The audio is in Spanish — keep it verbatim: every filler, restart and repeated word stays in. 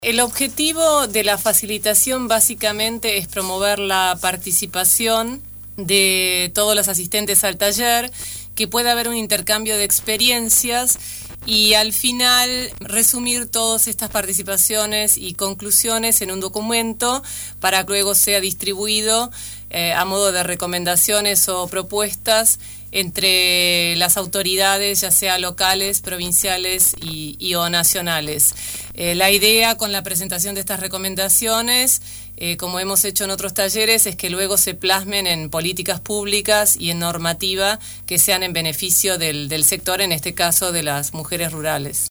El objetivo de la facilitación básicamente es promover la participación de todos los asistentes al taller, que pueda haber un intercambio de experiencias y al final resumir todas estas participaciones y conclusiones en un documento para que luego sea distribuido eh, a modo de recomendaciones o propuestas entre las autoridades, ya sea locales, provinciales y, y o nacionales. Eh, la idea con la presentación de estas recomendaciones, eh, como hemos hecho en otros talleres, es que luego se plasmen en políticas públicas y en normativa que sean en beneficio del, del sector, en este caso de las mujeres rurales.